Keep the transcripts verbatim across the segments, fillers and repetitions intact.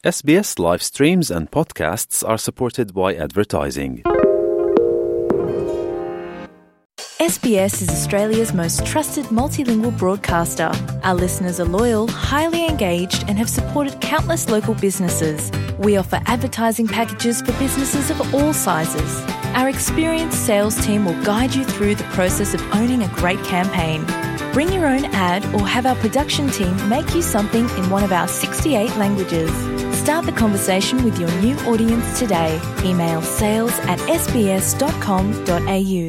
S B S live streams and podcasts are supported by advertising. S B S is Australia's most trusted multilingual broadcaster. Our listeners are loyal, highly engaged, and have supported countless local businesses. We offer advertising packages for businesses of all sizes. Our experienced sales team will guide you through the process of owning a great campaign. Bring your own ad or have our production team make you something in one of our sixty-eight languages. Start the conversation with your new audience today. Email sales at s b s dot com dot a u.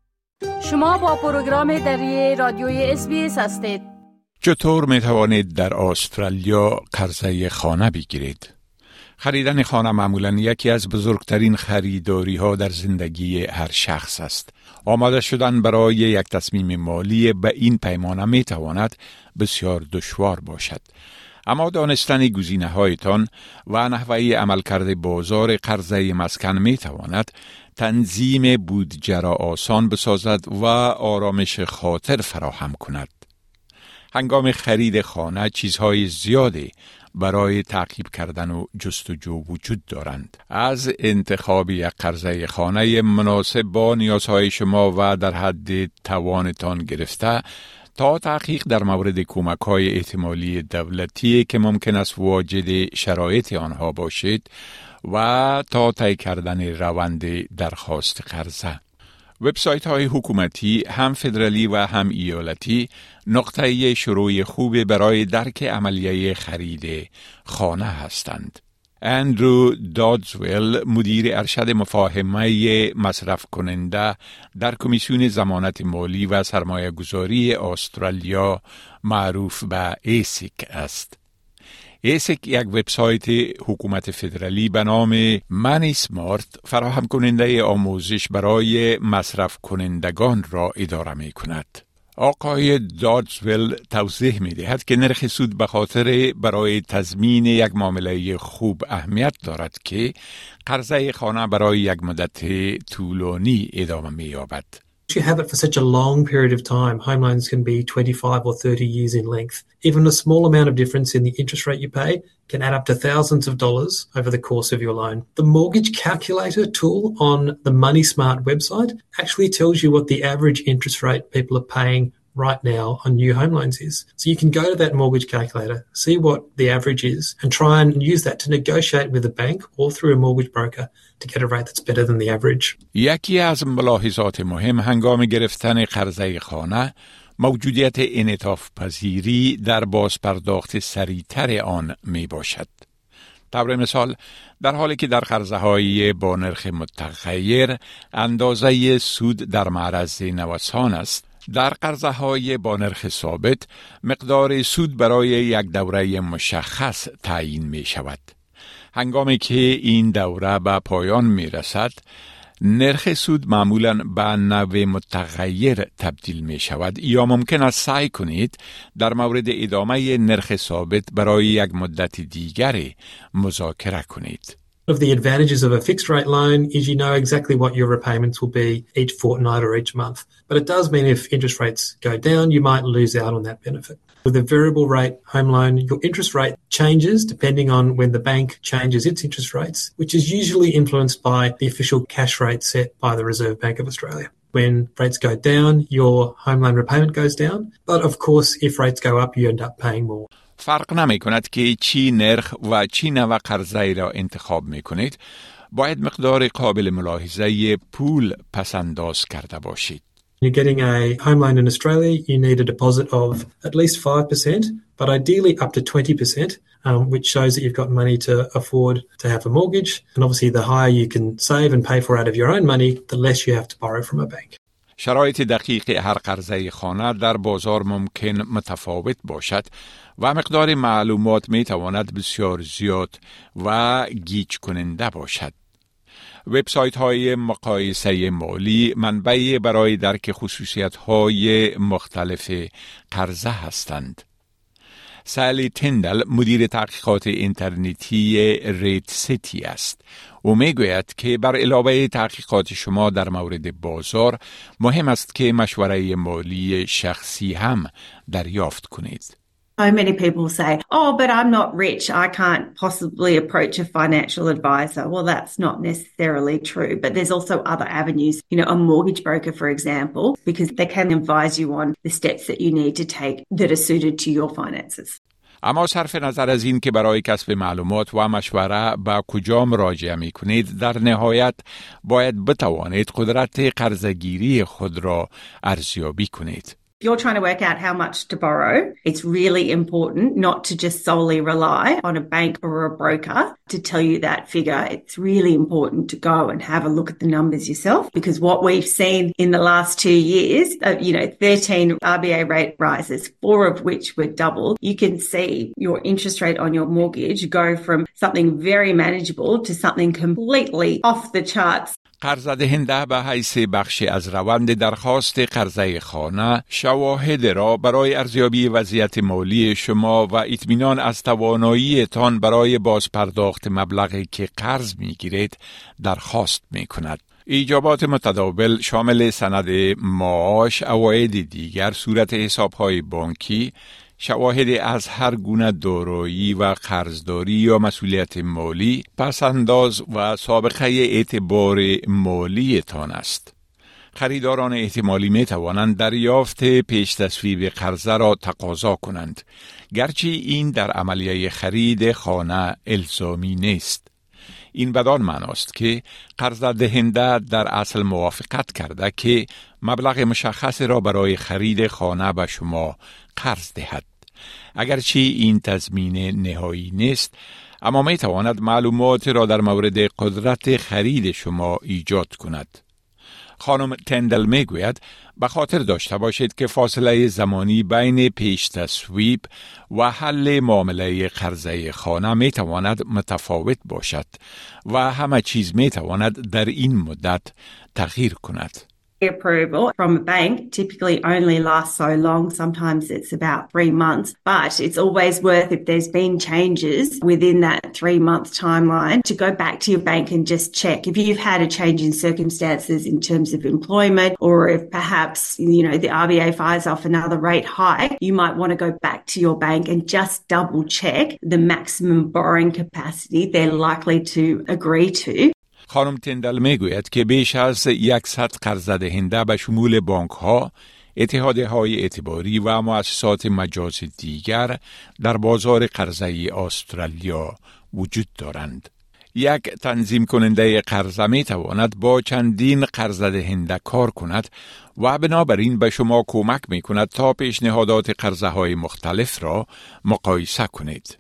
شما با پروگرام دری رادیوی اس بی اس هستید. چطور می توانید در استرالیا قرضه خانه بگیرید؟ خریدن خانه معمولاً یکی از بزرگترین خریداری ها در زندگی هر شخص است. آماده شدن برای یک تصمیم مالی به این پیمانه می تواند بسیار دشوار باشد. اما دانستن گزینه هایتان و نحوه عملکرد بازار قرضه مسکن می تواند تنظیم بودجه را آسان بسازد و آرامش خاطر فراهم کند. هنگام خرید خانه چیزهای زیادی برای تعقیب کردن و جستجو وجود دارند. از انتخاب یک قرضه خانه مناسب با نیازهای شما و در حد توانتان گرفته تا تحقیق در مورد کمک‌های احتمالی دولتی که ممکن است واجد شرایط آنها باشید و تا طی کردن روند درخواست قرضه. وبسایت های حکومتی هم فدرالی و هم ایالتی نقطه شروع خوب برای درک عملیه خرید خانه هستند. اندرو دادزویل مدیر ارشد مفاهمه مصرف کننده در کمیسیون ضمانت مالی و سرمایه گذاری استرالیا معروف به ایسیک است. ایسیک یک وبسایت حکومت فدرالی به نام منی سمارت فراهم کننده آموزش برای مصرف کنندگان را اداره می کند. آقای دادزویل توضیح می دهد که نرخ سود به خاطر برای تضمین یک معامله خوب اهمیت دارد که قرضه خانه برای یک مدت طولانی ادامه می یابد. If you have it for such a long period of time, home loans can be twenty-five or thirty years in length. Even a small amount of difference in the interest rate you pay can add up to thousands of dollars over the course of your loan. The mortgage calculator tool on the Money Smart website actually tells you what the average interest rate people are paying right now on new home loans is. So you can go to that mortgage calculator, see what the average is, and try and use that to negotiate with a bank or through a mortgage broker to get a rate that's better than the average. یکی از ملاحظات مهم هنگام گرفتن قرضه خانه موجودیت انعطاف پذیری در بازپرداخت سریعتر آن می باشد. طور مثال در حالی که در قرضه های با نرخ متغیر اندازه سود در معرض نوسان است، در قرضه های با نرخ ثابت مقدار سود برای یک دوره مشخص تعیین می شود. هنگامی که این دوره به پایان می رسد، نرخ سود معمولاً به نوع متغیر تبدیل می شود یا ممکن است سعی کنید در مورد ادامه نرخ ثابت برای یک مدت دیگری مذاکره کنید. One of the advantages of a fixed rate loan is you know exactly what your repayments will be each fortnight or each month. But it does mean if interest rates go down, you might lose out on that benefit. With a variable rate home loan, your interest rate changes depending on when the bank changes its interest rates, which is usually influenced by the official cash rate set by the Reserve Bank of Australia. When rates go down, your home loan repayment goes down. But of course, if rates go up, you end up paying more. فرق نمی کند که چی نرخ و چی نوع قرضه را انتخاب می کنید، باید مقدار قابل ملاحظه پول پسنداز کرده باشید. You're getting a home loan in Australia, you need a deposit of at least five percent, but ideally up to twenty percent, um, which shows that you've got money to afford to have a mortgage. And obviously the higher you can save and pay for out of your own money, the less you have to borrow from a bank. شرایط دقیق هر قرضه خانه در بازار ممکن متفاوت باشد و مقدار معلومات می تواند بسیار زیاد و گیج کننده باشد. وبسایت های مقایسه مالی منبعی برای درک خصوصیت های مختلف قرضه هستند. سالی تندل مدیر تحقیقات اینترنتی ریت سیتی است. او میگوید که بر علاوه تحقیقات شما در مورد بازار، مهم است که مشوره مالی شخصی هم دریافت کنید. So many people say, oh, but I'm not rich. I can't possibly approach a financial advisor. Well, that's not necessarily true, but there's also other avenues, you know, a mortgage broker, for example, because they can advise you on the steps that you need to take that are suited to your finances. اما صرف نظر از این که برای کسب معلومات و مشوره به کجا مراجعه می کنید، در نهایت باید بتوانید قدرت قرضگیری خود را ارزیابی کنید. If you're trying to work out how much to borrow, it's really important not to just solely rely on a bank or a broker to tell you that figure. It's really important to go and have a look at the numbers yourself, because what we've seen in the last two years, uh, you know, thirteen R B A rate rises, four of which were doubled. You can see your interest rate on your mortgage go from something very manageable to something completely off the charts. قرض‌دهنده به حیث بخشی از روند درخواست قرضه خانه شواهد را برای ارزیابی وضعیت مالی شما و اطمینان از توانایی تان برای بازپرداخت مبلغی که قرض می‌گیرید درخواست می‌کند. ایجابات متداول شامل سند معاش، عواید دیگر، صورت حساب‌های بانکی، شواهد از هر گونه دارایی و قرضداری یا مسئولیت مالی، پس‌انداز و سابقه اعتبار مالی تان است. خریداران احتمالی می توانند دریافت پیش تصویب قرضه را تقاضا کنند، گرچه این در عملیه خرید خانه الزامی نیست. این بدان معناست که قرض دهنده در اصل موافقت کرده که مبلغ مشخص را برای خرید خانه به شما قرض دهد. اگرچه این تضمین نهایی نیست، اما می تواند معلومات را در مورد قدرت خرید شما ایجاد کند. خانم تندل می گوید به خاطر داشته باشید که فاصله زمانی بین پیش تصویب و حل معامله قرضه خانه می تواند متفاوت باشد و همه چیز می تواند در این مدت تغییر کند. Approval from a bank typically only lasts so long. Sometimes it's about three months, but it's always worth, if there's been changes within that three month timeline, to go back to your bank and just check. If you've had a change in circumstances in terms of employment, or if perhaps, you know, the R B A fires off another rate hike, you might want to go back to your bank and just double check the maximum borrowing capacity they're likely to agree to. خانم تندل میگوید که بیش از صد قرض دهنده به شمول بانک ها، اتحادیه های اعتباری و مؤسسات مجازی دیگر در بازار قرضه استرالیا وجود دارند. یک تنظیم کننده قرضه می تواند با چندین قرض دهنده کار کند و بنابراین به شما کمک می کند تا پیشنهادات قرضه های مختلف را مقایسه کنید.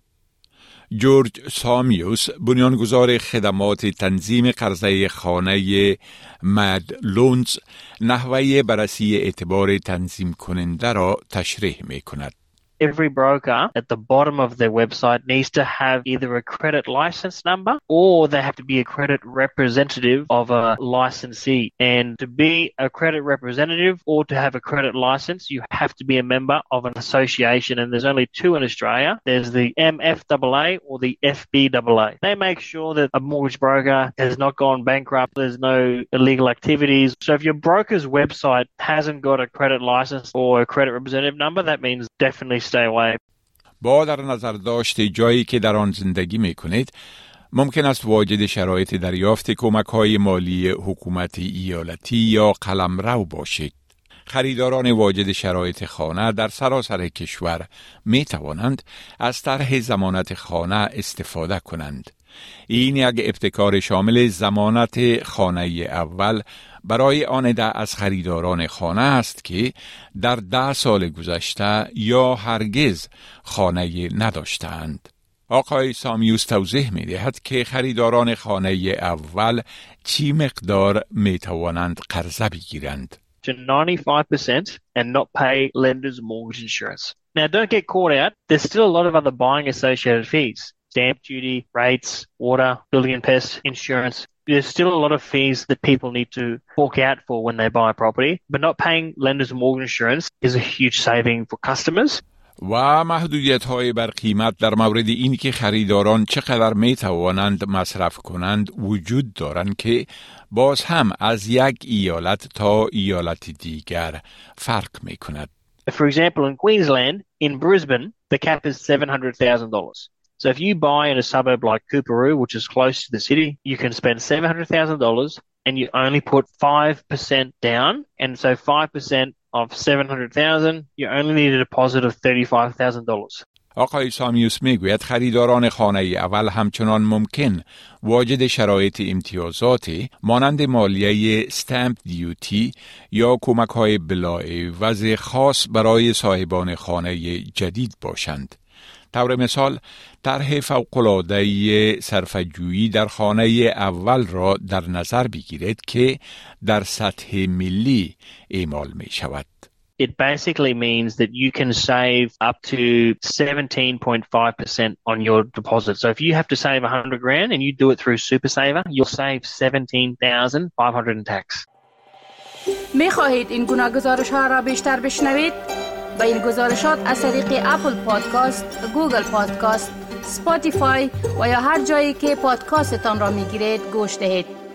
جورج سامیوس، بنیانگذار خدمات تنظیم قرضه خانه مد لونز، نحوه بررسی اعتبار تنظیم کننده را تشریح می کند. Every broker at the bottom of their website needs to have either a credit license number or they have to be a credit representative of a licensee. And to be a credit representative or to have a credit license, you have to be a member of an association. And there's only two in Australia. There's the M F A A or the F B A A. They make sure that a mortgage broker has not gone bankrupt. There's no illegal activities. So if your broker's website hasn't got a credit license or a credit representative number, that means definitely stay away. با در نظر داشت جایی که در آن زندگی می کنید، ممکن است واجد شرایط دریافت کمک‌های مالی حکومت ایالتی یا قلمرو باشید. خریداران واجد شرایط خانه در سراسر کشور می توانند از طرح ضمانت خانه استفاده کنند. این یک ابتکار شامل ضمانت خانه اول برای آن عده از خریداران خانه است که در ده سال گذشته یا هرگز خانه نداشتند. آقای سامیوس توضیح می دهد که خریداران خانه اول چی مقدار می توانند قرضه بگیرند. To ninety-five percent and not pay lender's mortgage insurance. Now don't get caught out. There's still a lot of other buying associated fees. Stamp duty, rates, water, building and pest insurance. There's still a lot of fees that people need to fork out for when they buy a property. But not paying lender's mortgage insurance is a huge saving for customers. و محدودیت‌های بر قیمت در مورد این که خریداران چقدر می توانند مصرف کنند وجود دارند که باز هم از یک ایالت تا ایالت دیگر فرق می کند. For example, in Queensland, in Brisbane, the cap is seven hundred thousand dollars. So if you buy in a suburb like Coorparoo, which is close to the city, you can spend seven hundred thousand dollars and you only put five percent down. And so five percent of seven hundred thousand dollars, you only need a deposit of thirty-five thousand dollars. آقای سامیوس میگوید خریداران خانه اول همچنان ممکن واجد شرایط امتیازاتی مانند مالیه استمپ دیوتی یا کمک‌های بلاعوض خاص برای صاحبان خانه جدید باشند. طور مثال، طرح فوق‌العاده صرفه‌جویی در خانه اول را در نظر بگیرید که در سطح ملی اعمال می شود. It basically means that you can save up to seventeen point five percent on your deposit. So if you have to save one hundred grand and you do it through SuperSaver, you'll save seventeen thousand five hundred in tax. می خواهید این گناه گزارش ها را بیشتر بشنوید؟ با این گزارشات از طریق اپل پادکاست، گوگل پادکاست، سپاتیفای و یا هر جایی که پادکاستتان را می گیرید گوش دهید.